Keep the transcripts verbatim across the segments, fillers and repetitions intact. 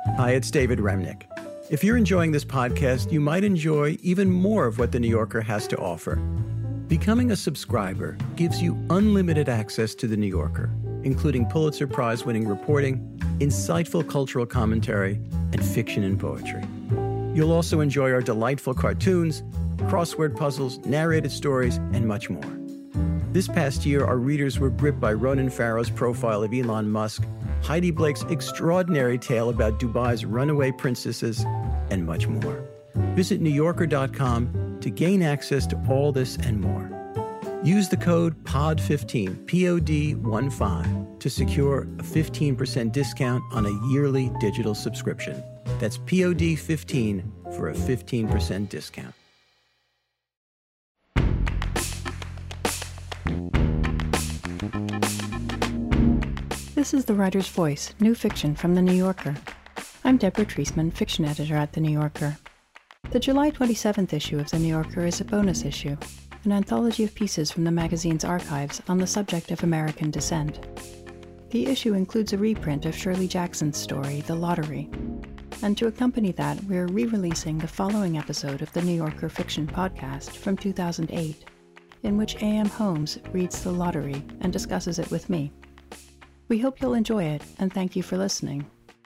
Hi, it's David Remnick. If you're enjoying this podcast, you might enjoy even more of what The New Yorker has to offer. Becoming a subscriber gives you unlimited access to The New Yorker, including Pulitzer Prize-winning reporting, insightful cultural commentary, and fiction and poetry. You'll also enjoy our delightful cartoons, crossword puzzles, narrated stories, and much more. This past year, our readers were gripped by Ronan Farrow's profile of Elon Musk, Heidi Blake's extraordinary tale about Dubai's runaway princesses, and much more. Visit New Yorker dot com to gain access to all this and more. Use the code P O D fifteen, P O D fifteen, to secure a fifteen percent discount on a yearly digital subscription. That's P O D fifteen for a fifteen percent discount. This is The Writer's Voice, new fiction from The New Yorker. I'm Deborah Treisman, fiction editor at The New Yorker. The July twenty-seventh issue of The New Yorker is a bonus issue, an anthology of pieces from the magazine's archives on the subject of American descent. The issue includes a reprint of Shirley Jackson's story, The Lottery. And to accompany that, we're re-releasing the following episode of the New Yorker Fiction Podcast from two thousand eight, in which A M Holmes reads The Lottery and discusses it with me. We hope you'll enjoy it, and thank you for listening.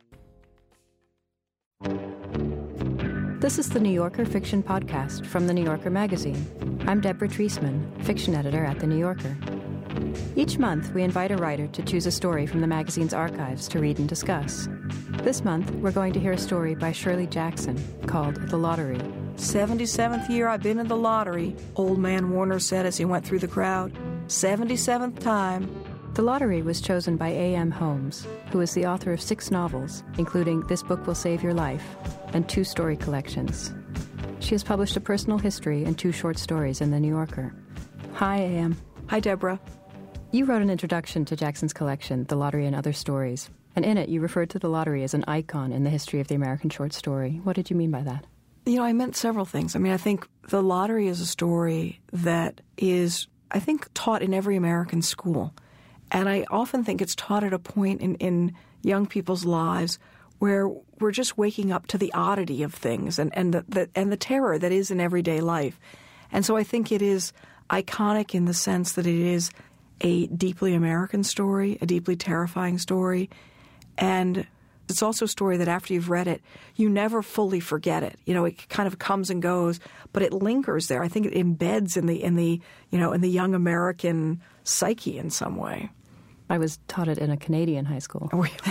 This is the New Yorker Fiction Podcast from The New Yorker magazine. I'm Deborah Treisman, fiction editor at The New Yorker. Each month, we invite a writer to choose a story from the magazine's archives to read and discuss. This month, we're going to hear a story by Shirley Jackson called The Lottery. seventy-seventh year I've been in the lottery, Old Man Warner said as he went through the crowd. seventy-seventh time. The Lottery was chosen by A M Holmes, who is the author of six novels, including This Book Will Save Your Life, and two story collections. She has published a personal history and two short stories in The New Yorker. Hi, A M. Hi, Deborah. You wrote an introduction to Jackson's collection, The Lottery and Other Stories, and in it you referred to the lottery as an icon in the history of the American short story. What did you mean by that? You know, I meant several things. I mean, I think the lottery is a story that is, I think, taught in every American school. And I often think it's taught at a point in, in young people's lives where we're just waking up to the oddity of things and, and, the, the, and the terror that is in everyday life. And so I think it is iconic in the sense that it is a deeply American story, a deeply terrifying story. And it's also a story that after you've read it, you never fully forget it. You know, it kind of comes and goes, but it lingers there. I think it embeds in the, in the, you know, in the young American psyche in some way. I was taught it in a Canadian high school.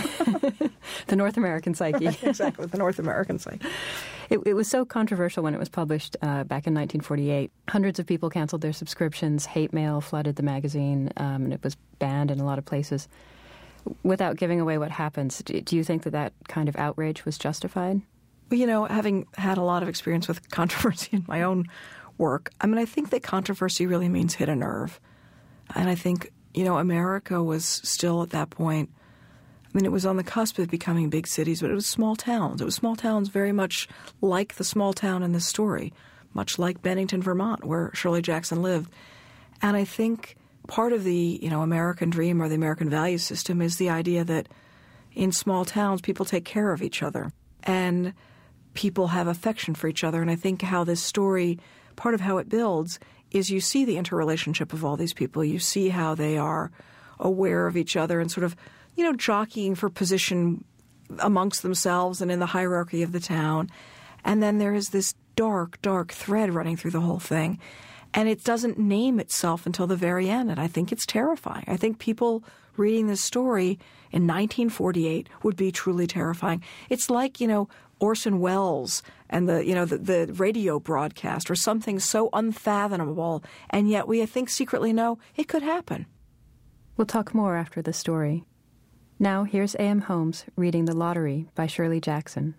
The North American psyche. Exactly, the North American psyche. It, it was so controversial when it was published uh, back in nineteen forty-eight. Hundreds of people canceled their subscriptions. Hate mail flooded the magazine, um, and it was banned in a lot of places. Without giving away what happens, do, do you think that that kind of outrage was justified? Well, you know, having had a lot of experience with controversy in my own work, I mean, I think that controversy really means hit a nerve. And I think, you know, America was still at that point, I mean, it was on the cusp of becoming big cities, but it was small towns. It was small towns very much like the small town in this story, much like Bennington, Vermont, where Shirley Jackson lived. And I think part of the, you know, American dream or the American value system is the idea that in small towns, people take care of each other and people have affection for each other. And I think how this story, part of how it builds is you see the interrelationship of all these people. You see how they are aware of each other and sort of, you know, jockeying for position amongst themselves and in the hierarchy of the town. And then there is this dark, dark thread running through the whole thing. And it doesn't name itself until the very end. And I think it's terrifying. I think people reading this story in nineteen forty-eight would be truly terrifying. It's like, you know, Orson Welles and the, you know, the, the radio broadcast or something so unfathomable. And yet we, I think, secretly know it could happen. We'll talk more after the story. Now, here's A M Holmes reading The Lottery by Shirley Jackson.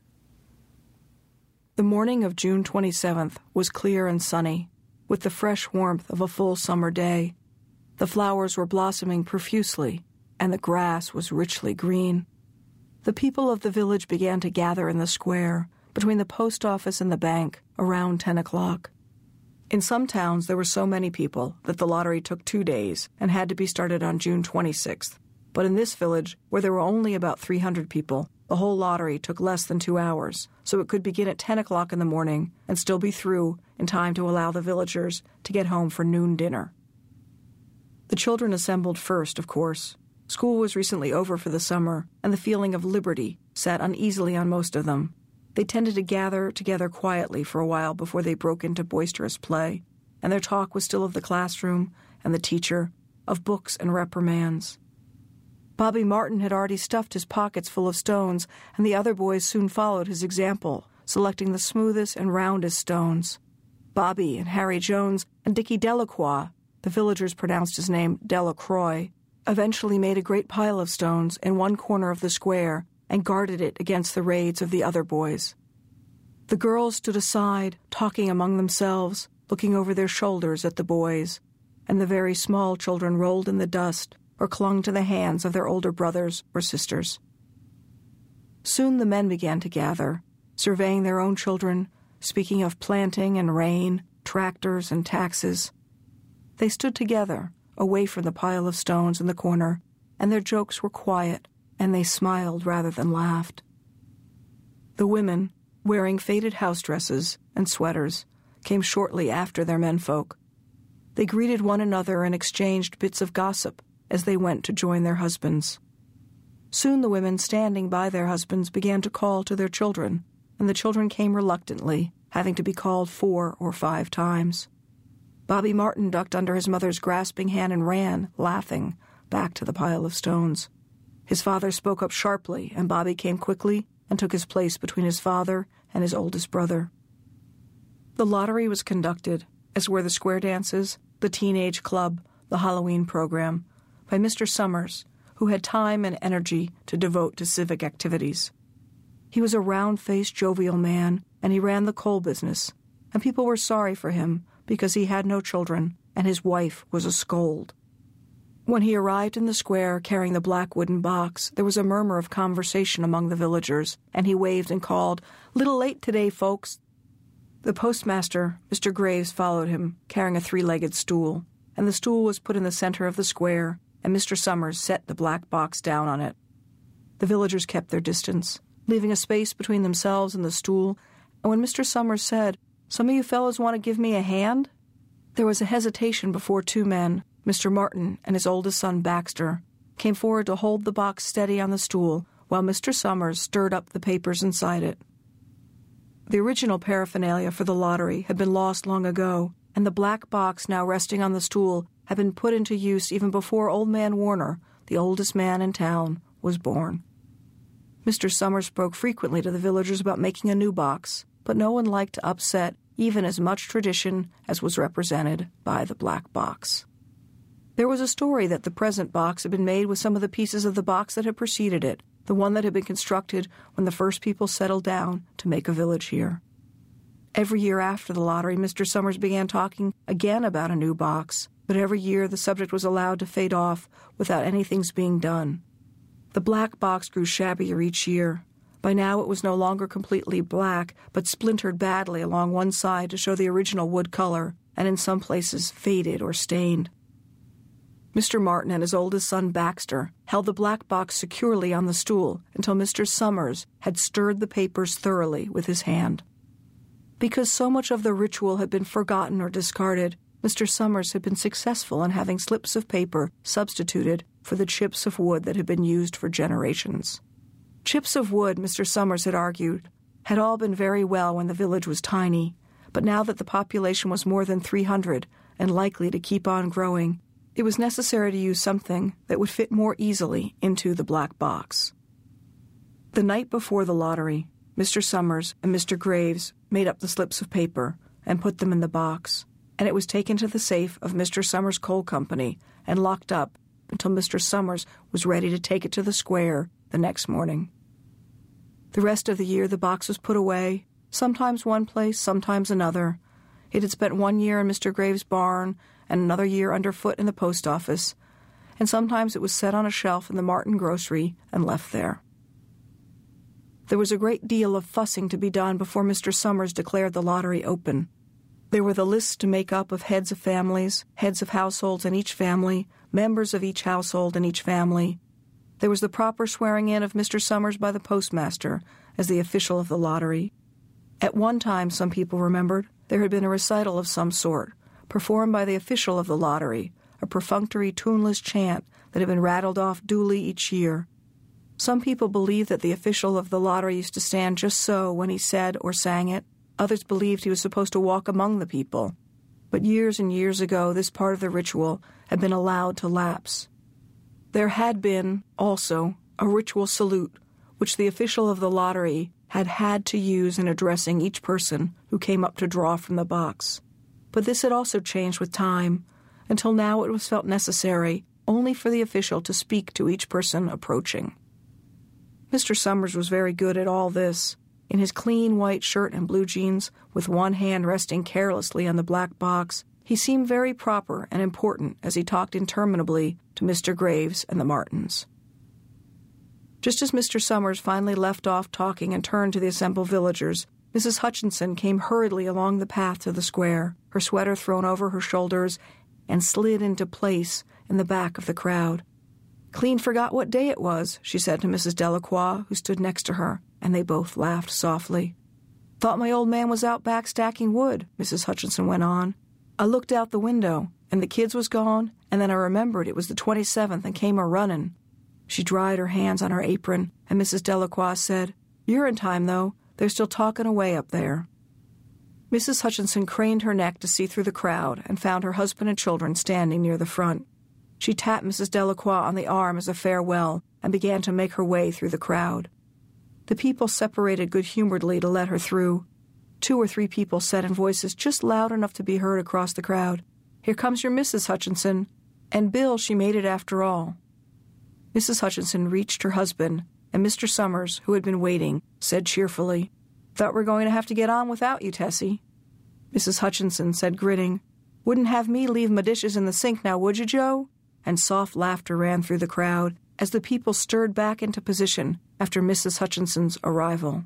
The morning of June twenty-seventh was clear and sunny, with the fresh warmth of a full summer day. The flowers were blossoming profusely, and the grass was richly green. The people of the village began to gather in the square, between the post office and the bank, around ten o'clock. In some towns, there were so many people that the lottery took two days and had to be started on June twenty-sixth. But in this village, where there were only about three hundred people, the whole lottery took less than two hours, so it could begin at ten o'clock in the morning and still be through in time to allow the villagers to get home for noon dinner. The children assembled first, of course. School was recently over for the summer, and the feeling of liberty sat uneasily on most of them. They tended to gather together quietly for a while before they broke into boisterous play, and their talk was still of the classroom and the teacher, of books and reprimands. Bobby Martin had already stuffed his pockets full of stones, and the other boys soon followed his example, selecting the smoothest and roundest stones. Bobby and Harry Jones and Dickie Delacroix, the villagers pronounced his name Delacroix, eventually made a great pile of stones in one corner of the square and guarded it against the raids of the other boys. The girls stood aside, talking among themselves, looking over their shoulders at the boys, and the very small children rolled in the dust or clung to the hands of their older brothers or sisters. Soon the men began to gather, surveying their own children, speaking of planting and rain, tractors and taxes. They stood together, away from the pile of stones in the corner, and their jokes were quiet, and they smiled rather than laughed. The women, wearing faded house dresses and sweaters, came shortly after their menfolk. They greeted one another and exchanged bits of gossip as they went to join their husbands. Soon the women standing by their husbands began to call to their children, and the children came reluctantly, having to be called four or five times. Bobby Martin ducked under his mother's grasping hand and ran, laughing, back to the pile of stones. His father spoke up sharply, and Bobby came quickly and took his place between his father and his oldest brother. The lottery was conducted, as were the square dances, the teenage club, the Halloween program, by Mister Summers, who had time and energy to devote to civic activities. He was a round-faced, jovial man, and he ran the coal business, and people were sorry for him because he had no children, and his wife was a scold. When he arrived in the square carrying the black wooden box, there was a murmur of conversation among the villagers, and he waved and called, "Little late today, folks." The postmaster, Mister Graves, followed him, carrying a three-legged stool, and the stool was put in the center of the square, and Mister Summers set the black box down on it. The villagers kept their distance, leaving a space between themselves and the stool, and when Mister Summers said, "Some of you fellows want to give me a hand?" there was a hesitation before two men, Mister Martin and his oldest son Baxter, came forward to hold the box steady on the stool while Mister Summers stirred up the papers inside it. The original paraphernalia for the lottery had been lost long ago, and the black box now resting on the stool had been put into use even before Old Man Warner, the oldest man in town, was born. Mister Summers spoke frequently to the villagers about making a new box, but no one liked to upset even as much tradition as was represented by the black box. There was a story that the present box had been made with some of the pieces of the box that had preceded it, the one that had been constructed when the first people settled down to make a village here. Every year after the lottery, Mister Summers began talking again about a new box, but every year the subject was allowed to fade off without anything's being done. The black box grew shabbier each year. By now it was no longer completely black, but splintered badly along one side to show the original wood color, and in some places faded or stained. Mister Martin and his oldest son Baxter held the black box securely on the stool until Mister Summers had stirred the papers thoroughly with his hand. Because so much of the ritual had been forgotten or discarded, Mister Summers had been successful in having slips of paper substituted for the chips of wood that had been used for generations. Chips of wood, Mister Summers had argued, had all been very well when the village was tiny, but now that the population was more than three hundred and likely to keep on growing, it was necessary to use something that would fit more easily into the black box. The night before the lottery, Mister Summers and Mister Graves made up the slips of paper and put them in the box, and it was taken to the safe of Mister Summers' coal company and locked up until Mister Summers was ready to take it to the square the next morning. The rest of the year the box was put away, sometimes one place, sometimes another. It had spent one year in Mister Graves' barn and another year underfoot in the post office, and sometimes it was set on a shelf in the Martin grocery and left there. There was a great deal of fussing to be done before Mister Summers declared the lottery open. There were the lists to make up of heads of families, heads of households in each family, members of each household in each family. There was the proper swearing in of Mister Summers by the postmaster as the official of the lottery. At one time, some people remembered, there had been a recital of some sort, performed by the official of the lottery, a perfunctory, tuneless chant that had been rattled off duly each year. Some people believed that the official of the lottery used to stand just so when he said or sang it. Others believed he was supposed to walk among the people. But years and years ago, this part of the ritual had been allowed to lapse. There had been, also, a ritual salute, which the official of the lottery had had to use in addressing each person who came up to draw from the box. But this had also changed with time, until now it was felt necessary only for the official to speak to each person approaching. Mister Summers was very good at all this. In his clean white shirt and blue jeans, with one hand resting carelessly on the black box, he seemed very proper and important as he talked interminably to Mister Graves and the Martins. Just as Mister Summers finally left off talking and turned to the assembled villagers, Missus Hutchinson came hurriedly along the path to the square, her sweater thrown over her shoulders, and slid into place in the back of the crowd. "Clean forgot what day it was," she said to Missus Delacroix, who stood next to her, and they both laughed softly. "Thought my old man was out back stacking wood," Missus Hutchinson went on. "I looked out the window, and the kids was gone, and then I remembered it was the twenty-seventh and came a-runnin'." She dried her hands on her apron, and Missus Delacroix said, "You're in time, though. They're still talking away up there." Missus Hutchinson craned her neck to see through the crowd and found her husband and children standing near the front. She tapped Missus Delacroix on the arm as a farewell and began to make her way through the crowd. The people separated good-humoredly to let her through. Two or three people said in voices just loud enough to be heard across the crowd, "Here comes your Missus Hutchinson." And Bill, she made it after all. Missus Hutchinson reached her husband, and Mister Summers, who had been waiting, said cheerfully, "Thought we're going to have to get on without you, Tessie." Missus Hutchinson said, grinning, "Wouldn't have me leave my dishes in the sink now, would you, Joe?" And soft laughter ran through the crowd as the people stirred back into position after Missus Hutchinson's arrival.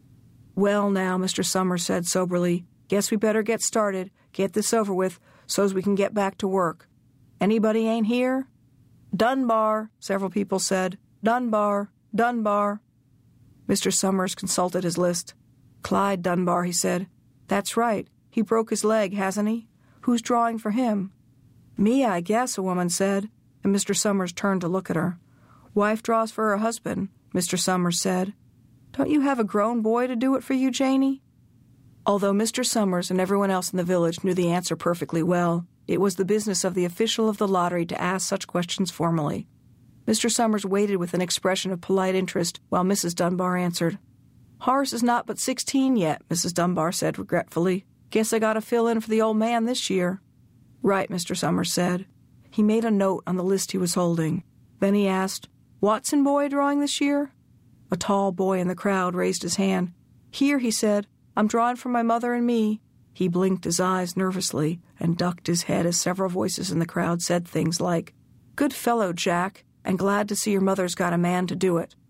"Well, now," Mister Summers said soberly, "guess we better get started, get this over with, so's we can get back to work. Anybody ain't here?" "Dunbar," several people said. "Dunbar, Dunbar." Mister Summers consulted his list. "Clyde Dunbar," he said. "That's right. He broke his leg, hasn't he? Who's drawing for him?" "Me, I guess," a woman said, and Mister Summers turned to look at her. "Wife draws for her husband," Mister Summers said. "Don't you have a grown boy to do it for you, Janie?" Although Mister Summers and everyone else in the village knew the answer perfectly well, it was the business of the official of the lottery to ask such questions formally. Mister Summers waited with an expression of polite interest while Missus Dunbar answered. "Horace is not but sixteen yet," Missus Dunbar said regretfully. "Guess I got to fill in for the old man this year." "Right," Mister Summers said. He made a note on the list he was holding. Then he asked, "Watson boy drawing this year?" A tall boy in the crowd raised his hand. "Here," he said. "I'm drawing for my mother and me." He blinked his eyes nervously and ducked his head as several voices in the crowd said things like, "Good fellow, Jack, and glad to see your mother's got a man to do it."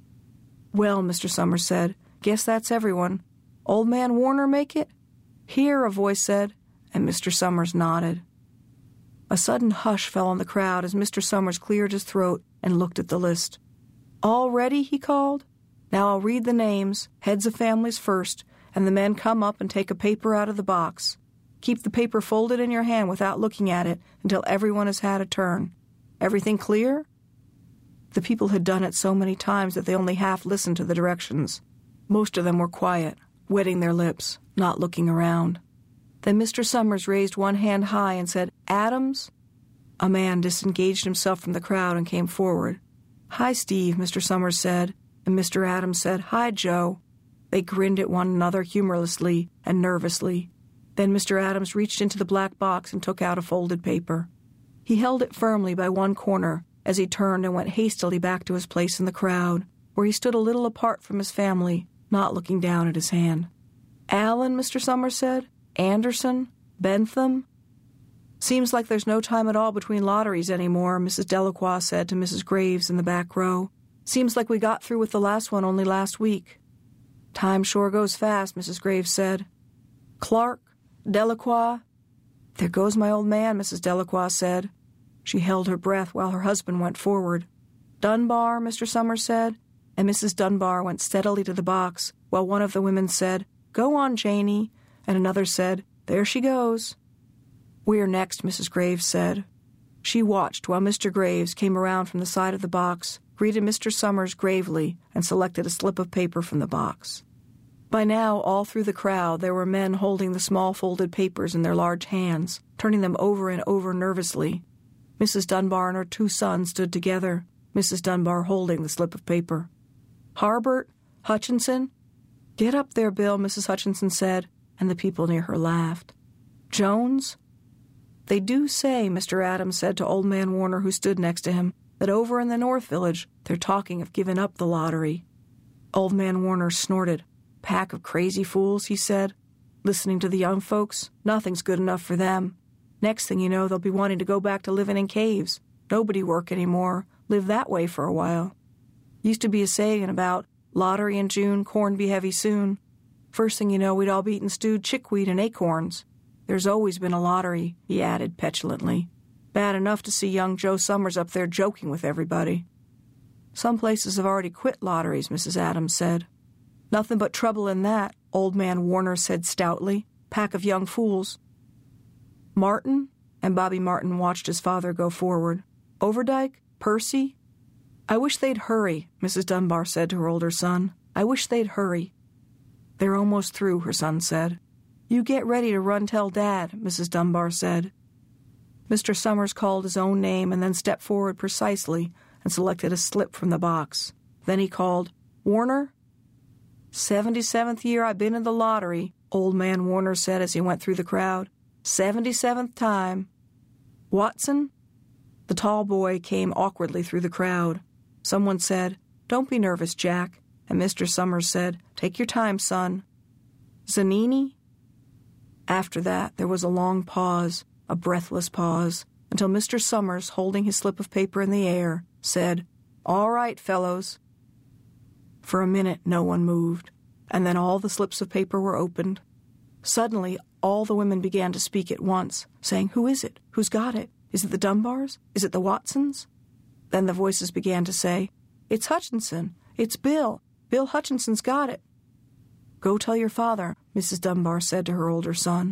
"Well," Mister Summers said, "guess that's everyone. Old man Warner make it?" "Here," a voice said, and Mister Summers nodded. A sudden hush fell on the crowd as Mister Summers cleared his throat and looked at the list. "All ready?" he called. "Now I'll read the names, heads of families first, and the men come up and take a paper out of the box. Keep the paper folded in your hand without looking at it until everyone has had a turn. Everything clear?" The people had done it so many times that they only half listened to the directions. Most of them were quiet, wetting their lips, not looking around. Then Mister Summers raised one hand high and said, "Adams?" A man disengaged himself from the crowd and came forward. "Hi, Steve," Mister Summers said, and Mister Adams said, "Hi, Joe." They grinned at one another humorlessly and nervously. Then Mister Adams reached into the black box and took out a folded paper. He held it firmly by one corner as he turned and went hastily back to his place in the crowd, where he stood a little apart from his family, not looking down at his hand. "Allen," Mister Summers said. "Anderson? Bentham?" "Seems like there's no time at all between lotteries anymore," Missus Delacroix said to Missus Graves in the back row. "Seems like we got through with the last one only last week." "Time sure goes fast," Missus Graves said. "Clark? Delacroix?" "There goes my old man," Missus Delacroix said. She held her breath while her husband went forward. "Dunbar," Mister Summers said, and Missus Dunbar went steadily to the box, while one of the women said, "Go on, Janie," and another said, "There she goes." "We're next," Missus Graves said. She watched while Mister Graves came around from the side of the box, greeted Mister Summers gravely, and selected a slip of paper from the box. By now, all through the crowd, there were men holding the small folded papers in their large hands, turning them over and over nervously. Missus Dunbar and her two sons stood together, Missus Dunbar holding the slip of paper. "Harbert? Hutchinson?" "Get up there, Bill," Missus Hutchinson said, and the people near her laughed. "Jones?" "They do say," Mister Adams said to Old Man Warner, who stood next to him, "that over in the North Village they're talking of giving up the lottery." Old Man Warner snorted. "Pack of crazy fools," he said. "Listening to the young folks, nothing's good enough for them. Next thing you know, they'll be wanting to go back to living in caves. Nobody work anymore. Live that way for a while. Used to be a saying about lottery in June, corn be heavy soon. First thing you know, we'd all be eating stewed chickweed and acorns. There's always been a lottery," he added petulantly. "Bad enough to see young Joe Summers up there joking with everybody." "Some places have already quit lotteries," Missus Adams said. "Nothing but trouble in that," Old Man Warner said stoutly. "Pack of young fools." "Martin?" And Bobby Martin watched his father go forward. "Overdyke? Percy?" "I wish they'd hurry," Missus Dunbar said to her older son. "I wish they'd hurry." "They're almost through," her son said. "You get ready to run tell Dad," Missus Dunbar said. Mister Summers called his own name and then stepped forward precisely and selected a slip from the box. Then he called, "Warner?" "Seventy-seventh year I've been in the lottery," Old Man Warner said as he went through the crowd. "Seventy-seventh time." "Watson?" The tall boy came awkwardly through the crowd. Someone said, "Don't be nervous, Jack," and Mister Summers said, "Take your time, son." "Zanini?" After that, there was a long pause, a breathless pause, until Mister Summers, holding his slip of paper in the air, said, "All right, fellows." For a minute, no one moved, and then all the slips of paper were opened. Suddenly, all the women began to speak at once, saying, "Who is it? Who's got it? Is it the Dunbars? Is it the Watsons?" Then the voices began to say, "It's Hutchinson. It's Bill. Bill Hutchinson's got it." "Go tell your father," Missus Dunbar said to her older son.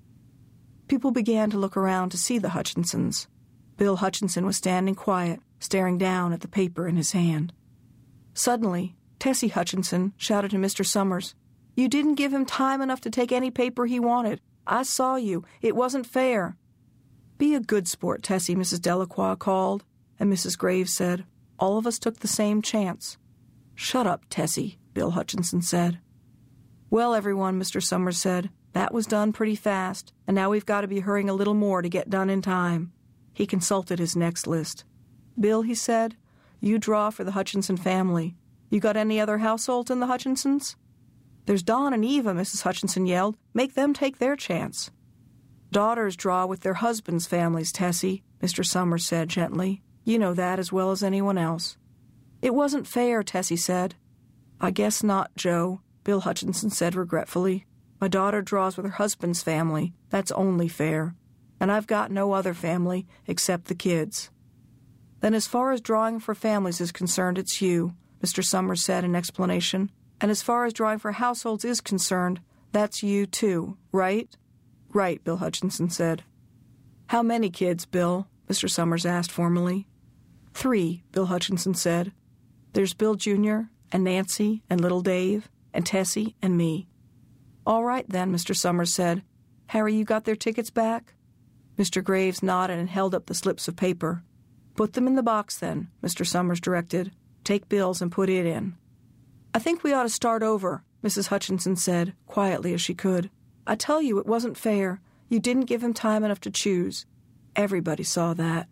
People began to look around to see the Hutchinsons. Bill Hutchinson was standing quiet, staring down at the paper in his hand. Suddenly, Tessie Hutchinson shouted to Mister Summers, "You didn't give him time enough to take any paper he wanted. I saw you. It wasn't fair." "Be a good sport, Tessie," Missus Delacroix called, and Missus Graves said, "All of us took the same chance." "Shut up, Tessie," Bill Hutchinson said. "Well, everyone," Mister Summers said, "that was done pretty fast, and now we've got to be hurrying a little more to get done in time." He consulted his next list. "Bill," he said, "you draw for the Hutchinson family. You got any other households in the Hutchinsons?" "There's Don and Eva," Missus Hutchinson yelled. "Make them take their chance." "Daughters draw with their husbands' families, Tessie," Mister Summers said gently. "You know that as well as anyone else." "It wasn't fair," Tessie said. "I guess not, Joe," Bill Hutchinson said regretfully. "My daughter draws with her husband's family. That's only fair. And I've got no other family except the kids." "Then as far as drawing for families is concerned, it's you," Mister Summers said in explanation. "And as far as drawing for households is concerned, that's you too, right?" "Right," Bill Hutchinson said. "How many kids, Bill?" Mister Summers asked formally. "Three," Bill Hutchinson said. "There's Bill Junior and Nancy and little Dave and Tessie and me." "All right, then," Mister Summers said. "Harry, you got their tickets back?" Mister Graves nodded and held up the slips of paper. "Put them in the box, then," Mister Summers directed. "Take Bill's and put it in." "I think we ought to start over," Missus Hutchinson said, quietly as she could. "I tell you, it wasn't fair. You didn't give him time enough to choose. Everybody saw that."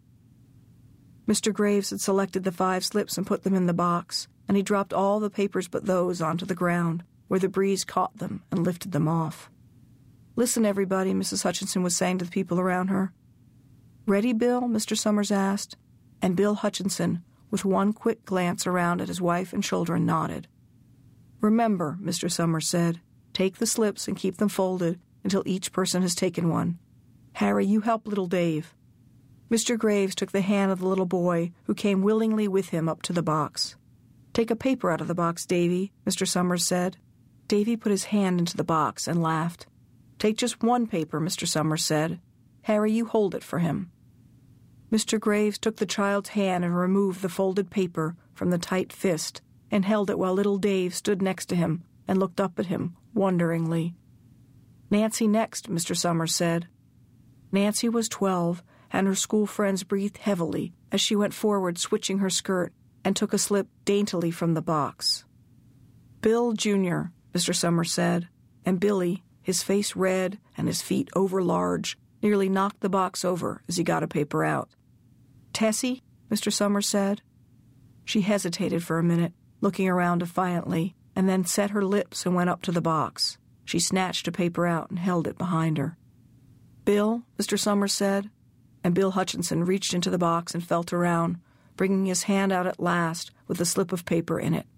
Mister Graves had selected the five slips and put them in the box, and he dropped all the papers but those onto the ground, where the breeze caught them and lifted them off. "Listen, everybody," Missus Hutchinson was saying to the people around her. "Ready, Bill?" Mister Summers asked, and Bill Hutchinson, with one quick glance around at his wife and children, nodded. "Remember," Mister Summers said, "take the slips and keep them folded until each person has taken one. Harry, you help little Dave." Mister Graves took the hand of the little boy, who came willingly with him up to the box. "Take a paper out of the box, Davy," Mister Summers said. Davy put his hand into the box and laughed. "Take just one paper," Mister Summers said. "Harry, you hold it for him." Mister Graves took the child's hand and removed the folded paper from the tight fist and held it while little Dave stood next to him and looked up at him wonderingly. "Nancy next," Mister Summers said. Nancy was twelve, and her school friends breathed heavily as she went forward switching her skirt and took a slip daintily from the box. "Bill, Junior, Mister Summers said, and Billy, his face red and his feet overlarge, nearly knocked the box over as he got a paper out. "Tessie," Mister Summers said. She hesitated for a minute, looking around defiantly, and then set her lips and went up to the box. She snatched a paper out and held it behind her. "Bill," Mister Summers said, and Bill Hutchinson reached into the box and felt around, bringing his hand out at last with a slip of paper in it.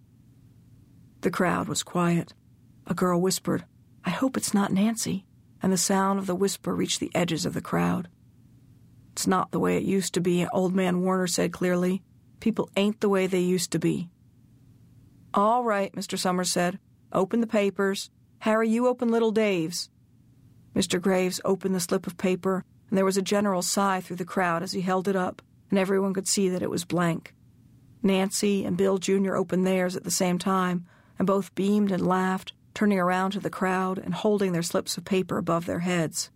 The crowd was quiet. A girl whispered, "I hope it's not Nancy," and the sound of the whisper reached the edges of the crowd. "It's not the way it used to be," Old Man Warner said clearly. "People ain't the way they used to be." "All right," Mister Summers said. "Open the papers. Harry, you open little Dave's." Mister Graves opened the slip of paper, and there was a general sigh through the crowd as he held it up, and everyone could see that it was blank. Nancy and Bill Junior opened theirs at the same time, and both beamed and laughed, turning around to the crowd and holding their slips of paper above their heads.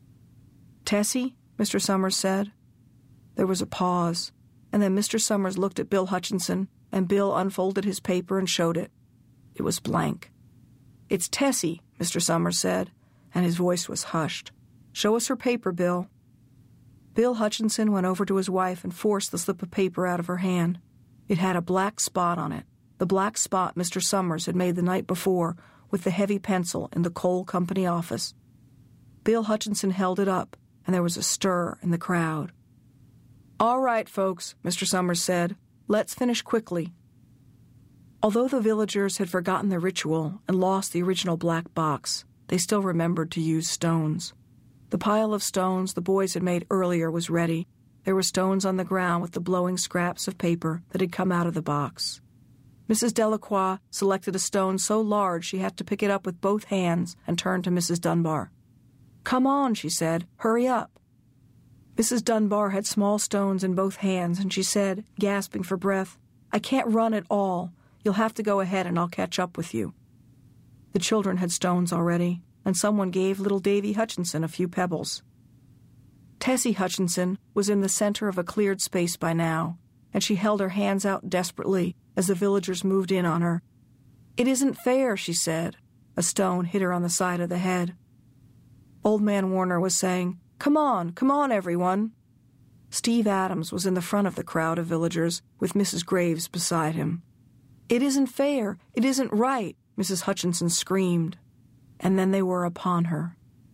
"Tessie," Mister Summers said. There was a pause, and then Mister Summers looked at Bill Hutchinson, and Bill unfolded his paper and showed it. It was blank. "It's Tessie," Mister Summers said, and his voice was hushed. "Show us her paper, Bill." Bill Hutchinson went over to his wife and forced the slip of paper out of her hand. It had a black spot on it, the black spot Mister Summers had made the night before with the heavy pencil in the coal company office. Bill Hutchinson held it up, and there was a stir in the crowd. "All right, folks," Mister Summers said. "Let's finish quickly." Although the villagers had forgotten the ritual and lost the original black box, they still remembered to use stones. The pile of stones the boys had made earlier was ready. There were stones on the ground with the blowing scraps of paper that had come out of the box. Missus Delacroix selected a stone so large she had to pick it up with both hands and turned to Missus Dunbar. "Come on," she said. "Hurry up." Missus Dunbar had small stones in both hands, and she said, gasping for breath, "I can't run at all. You'll have to go ahead and I'll catch up with you." The children had stones already, and someone gave little Davy Hutchinson a few pebbles. Tessie Hutchinson was in the center of a cleared space by now, and she held her hands out desperately as the villagers moved in on her. "It isn't fair," she said. A stone hit her on the side of the head. Old Man Warner was saying, "Come on, come on, everyone." Steve Adams was in the front of the crowd of villagers, with Missus Graves beside him. "It isn't fair, it isn't right," Missus Hutchinson screamed. And then they were upon her.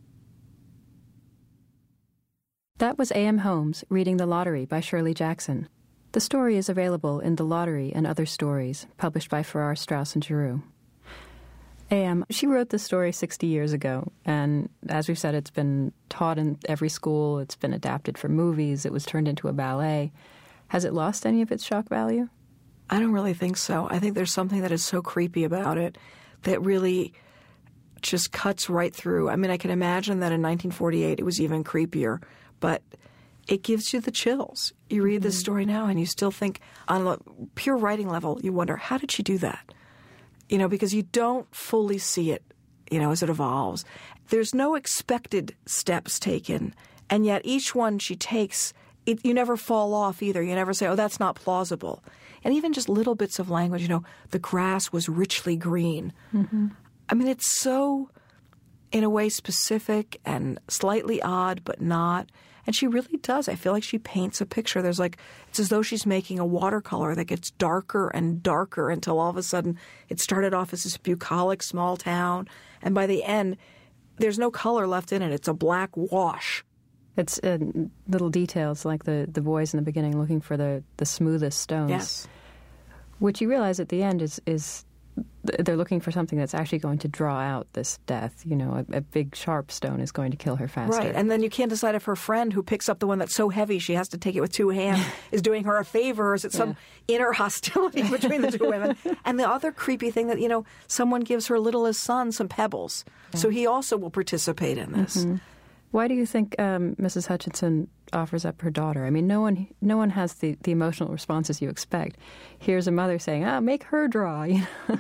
That was A M Holmes reading The Lottery by Shirley Jackson. The story is available in The Lottery and Other Stories, published by Farrar, Straus and Giroux. A M, she wrote this story sixty years ago, and as we've said, it's been taught in every school, it's been adapted for movies, it was turned into a ballet. Has it lost any of its shock value? I don't really think so. I think there's something that is so creepy about it that really just cuts right through. I mean, I can imagine that in nineteen forty-eight it was even creepier, but it gives you the chills. You read this story now and you still think, on a pure writing level, you wonder, how did she do that? You know, because you don't fully see it, you know, as it evolves. There's no expected steps taken, and yet each one she takes, it, you never fall off either. You never say, oh, that's not plausible. And even just little bits of language, you know, the grass was richly green. Mm-hmm. I mean, it's so, in a way, specific and slightly odd, but not. And she really does. I feel like she paints a picture. There's like, it's as though she's making a watercolor that gets darker and darker until all of a sudden it started off as this bucolic small town. And by the end, there's no color left in it. It's a black wash. It's uh, little details like the, the boys in the beginning looking for the, the smoothest stones. Yes. Which you realize at the end is, is they're looking for something that's actually going to draw out this death. You know, a, a big sharp stone is going to kill her faster. Right, and then you can't decide if her friend who picks up the one that's so heavy she has to take it with two hands is doing her a favor, or is it some yeah. inner hostility between the two women? And the other creepy thing that, you know, someone gives her littlest son some pebbles, yeah. so he also will participate in this. Mm-hmm. Why do you think um, Missus Hutchinson offers up her daughter? I mean, no one no one has the, the emotional responses you expect. Here's a mother saying, ah, make her draw. You know?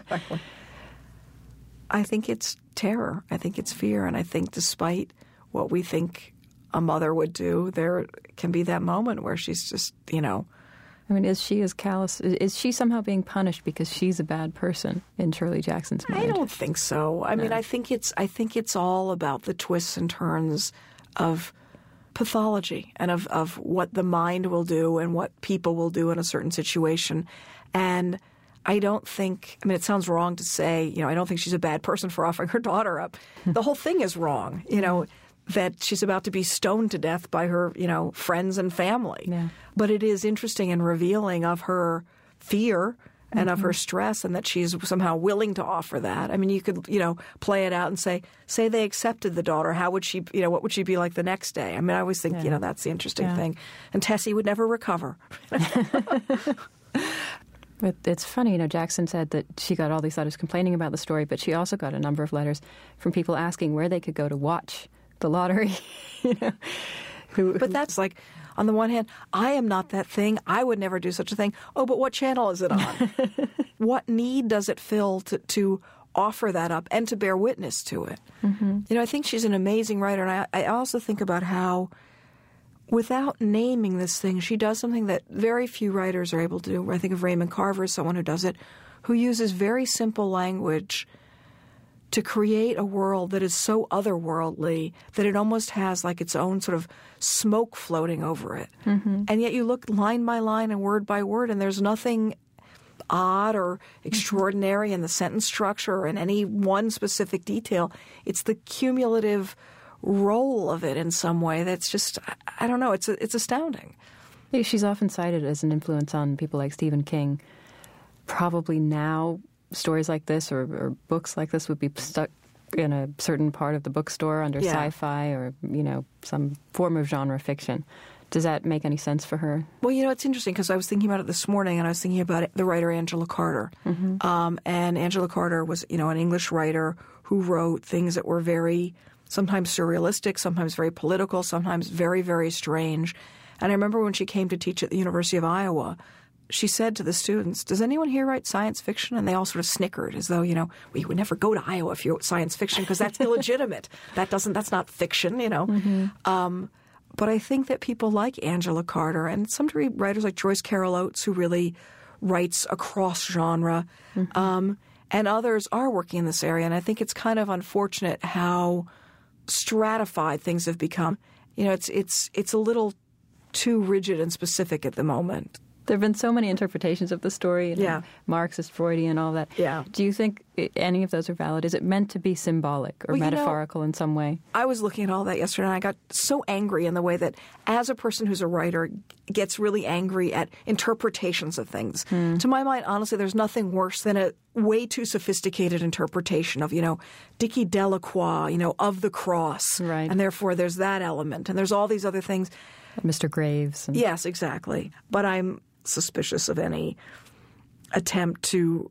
I think it's terror. I think it's fear. And I think despite what we think a mother would do, there can be that moment where she's just, you know. I mean, is she as callous? Is she somehow being punished because she's a bad person in Shirley Jackson's mind? I don't think so. I no. mean, I think it's I think it's all about the twists and turns of pathology and of, of what the mind will do and what people will do in a certain situation. And I don't think, I mean, it sounds wrong to say, you know, I don't think she's a bad person for offering her daughter up. The whole thing is wrong, you know, that she's about to be stoned to death by her, you know, friends and family. Yeah. But it is interesting and revealing of her fear and mm-hmm. of her stress, and that she's somehow willing to offer that. I mean, you could, you know, play it out and say, say they accepted the daughter, how would she, you know, what would she be like the next day? I mean, I always think, yeah. you know, that's the interesting yeah. thing. And Tessie would never recover. But it's funny, you know, Jackson said that she got all these letters complaining about the story, but she also got a number of letters from people asking where they could go to watch the lottery. you know, who, but that's like, on the one hand, I am not that thing. I would never do such a thing. Oh, but what channel is it on? What need does it fill to, to offer that up and to bear witness to it? Mm-hmm. You know, I think she's an amazing writer, and I, I also think about how, without naming this thing, she does something that very few writers are able to do. I think of Raymond Carver as someone who does it, who uses very simple language to create a world that is so otherworldly that it almost has like its own sort of smoke floating over it. Mm-hmm. And yet you look line by line and word by word, and there's nothing odd or extraordinary in the sentence structure or in any one specific detail. It's the cumulative role of it in some way that's just, I don't know, it's it's astounding. Yeah, she's often cited as an influence on people like Stephen King. Probably now stories like this or, or books like this would be stuck in a certain part of the bookstore under yeah. sci-fi or, you know, some form of genre fiction. Does that make any sense for her? Well, you know, it's interesting because I was thinking about it this morning, and I was thinking about it, the writer Angela Carter. Mm-hmm. Um, and Angela Carter was, you know, an English writer who wrote things that were very, sometimes surrealistic, sometimes very political, sometimes very, very strange. And I remember when she came to teach at the University of Iowa, she said to the students, does anyone here write science fiction? And they all sort of snickered as though, you know, well, you would never go to Iowa if you wrote science fiction because that's illegitimate. That doesn't, that's not fiction, you know. Mm-hmm. Um, but I think that people like Angela Carter and some writers like Joyce Carol Oates, who really writes across genre, mm-hmm. um, and others are working in this area. And I think it's kind of unfortunate how stratified things have become. You know, it's it's it's a little too rigid and specific at the moment. There have been so many interpretations of the story, you know, yeah. Marxist, Freudian, all that. Yeah. Do you think any of those are valid? Is it meant to be symbolic or well, metaphorical you know, in some way? I was looking at all that yesterday, and I got so angry in the way that as a person who's a writer gets really angry at interpretations of things. Hmm. To my mind, honestly, there's nothing worse than a way too sophisticated interpretation of, you know, Dickie Delacroix, you know, of the cross. Right. And therefore there's that element. And there's all these other things. Mister Graves. And... Yes, exactly. But I'm suspicious of any attempt to,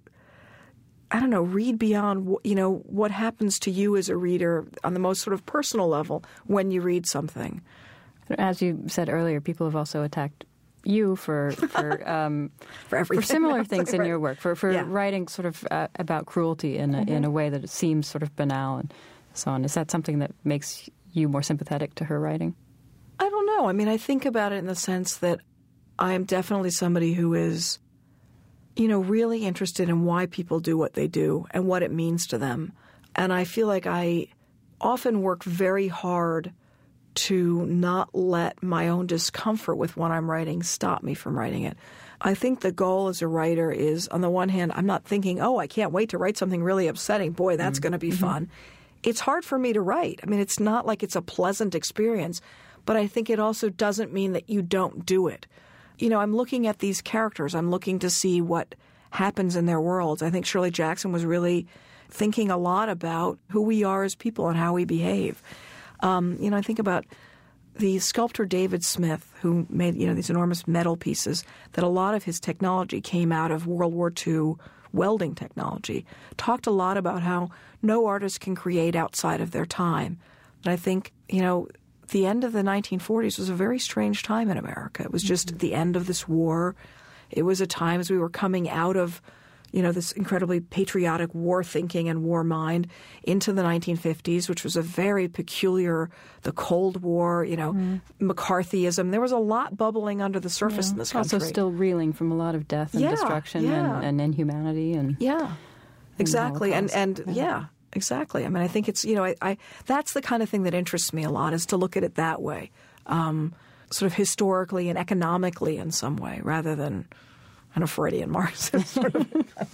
I don't know, read beyond, you know, what happens to you as a reader on the most sort of personal level when you read something. As you said earlier, people have also attacked you for for um, for, everything. for similar things in your work, for for yeah. writing sort of uh, about cruelty in a, mm-hmm. in a way that it seems sort of banal and so on. Is that something that makes you more sympathetic to her writing? I don't know. I mean, I think about it in the sense that I am definitely somebody who is, you know, really interested in why people do what they do and what it means to them. And I feel like I often work very hard to not let my own discomfort with what I'm writing stop me from writing it. I think the goal as a writer is, on the one hand, I'm not thinking, oh, I can't wait to write something really upsetting. Boy, that's mm-hmm. going to be mm-hmm. fun. It's hard for me to write. I mean, it's not like it's a pleasant experience, but I think it also doesn't mean that you don't do it. You know, I'm looking at these characters. I'm looking to see what happens in their worlds. I think Shirley Jackson was really thinking a lot about who we are as people and how we behave. Um, you know, I think about the sculptor David Smith, who made, you know, these enormous metal pieces, that a lot of his technology came out of World War Two welding technology, talked a lot about how no artist can create outside of their time. And I think, you know, the end of the nineteen forties was a very strange time in America. It was just mm-hmm. the end of this war. It was a time as we were coming out of, you know, this incredibly patriotic war thinking and war mind into the nineteen fifties, which was a very peculiar, the Cold War, you know, mm. McCarthyism. There was a lot bubbling under the surface yeah. in this country. Also still reeling from a lot of death and yeah, destruction yeah. And, and inhumanity. and Yeah, exactly. And, and yeah. yeah, exactly. I mean, I think it's, you know, I, I that's the kind of thing that interests me a lot, is to look at it that way, um, sort of historically and economically in some way, rather than and a Freudian Marxist sort of.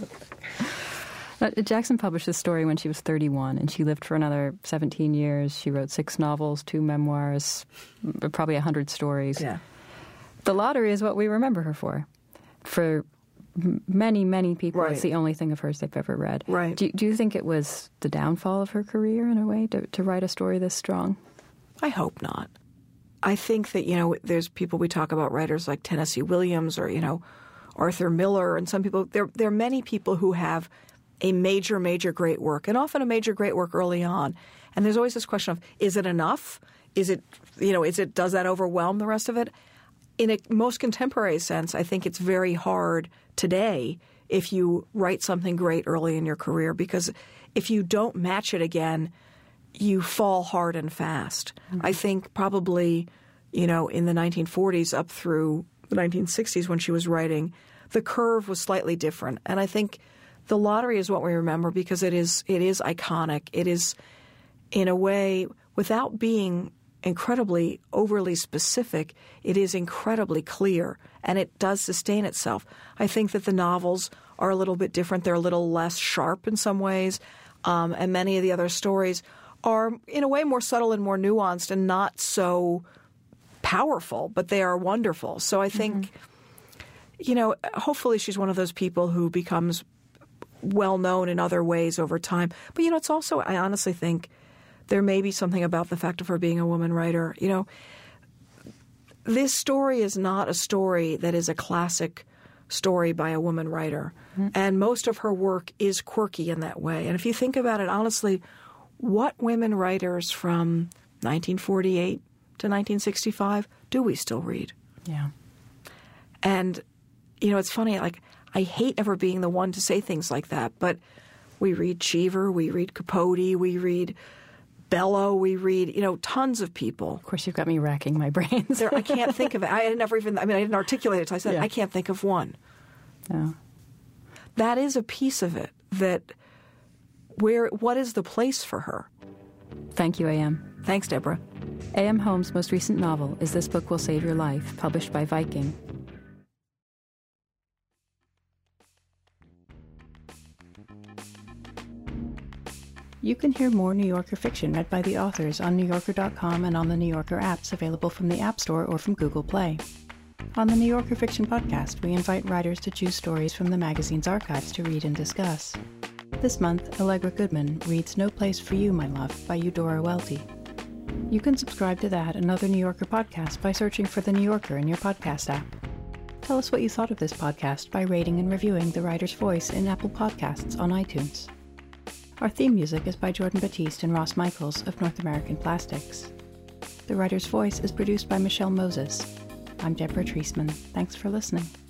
Jackson published this story when she was thirty-one, and she lived for another seventeen years. She wrote six novels, two memoirs, probably one hundred stories. Yeah. The lottery is what we remember her for. For many, many people, right. It's the only thing of hers they've ever read. Right. Do, do you think it was the downfall of her career, in a way, to, to write a story this strong? I hope not. I think that, you know, there's people, we talk about writers like Tennessee Williams or, you know, Arthur Miller, and some people, there, there are many people who have a major, major great work, and often a major great work early on. And there's always this question of, is it enough? Is it, you know, is it, does that overwhelm the rest of it? In a most contemporary sense, I think it's very hard today if you write something great early in your career, because if you don't match it again, you fall hard and fast. Mm-hmm. I think probably, you know, in the nineteen forties up through the nineteen sixties when she was writing, the curve was slightly different. And I think The Lottery is what we remember because it is it is iconic. It is, in a way, without being incredibly overly specific, it is incredibly clear, and it does sustain itself. I think that the novels are a little bit different. They're a little less sharp in some ways, um, and many of the other stories are, in a way, more subtle and more nuanced and not so powerful, but they are wonderful. So I think, mm-hmm. you know, hopefully she's one of those people who becomes well-known in other ways over time. But, you know, it's also, I honestly think, there may be something about the fact of her being a woman writer. You know, this story is not a story that is a classic story by a woman writer. Mm-hmm. And most of her work is quirky in that way. And if you think about it, honestly, what women writers from nineteen forty-eight to nineteen sixty-five do we still read? Yeah. And, you know, it's funny, like, I hate ever being the one to say things like that, but we read Cheever, we read Capote, we read Bellow, we read, you know, tons of people. Of course, you've got me racking my brains. there, I can't think of it. I had never even, I mean, I didn't articulate it, so I said, yeah. I can't think of one. No. That is a piece of it, that where, what is the place for her? Thank you, A M. Thanks, Deborah. A M. Holmes' most recent novel is This Book Will Save Your Life, published by Viking. You can hear more New Yorker fiction read by the authors on New Yorker dot com and on the New Yorker apps available from the App Store or from Google Play. On the New Yorker Fiction Podcast, we invite writers to choose stories from the magazine's archives to read and discuss. This month, Allegra Goodman reads No Place for You, My Love by Eudora Welty. You can subscribe to that and other New Yorker podcasts by searching for The New Yorker in your podcast app. Tell us what you thought of this podcast by rating and reviewing The Writer's Voice in Apple Podcasts on iTunes. Our theme music is by Jordan Batiste and Ross Michaels of North American Plastics. The Writer's Voice is produced by Michelle Moses. I'm Deborah Treisman. Thanks for listening.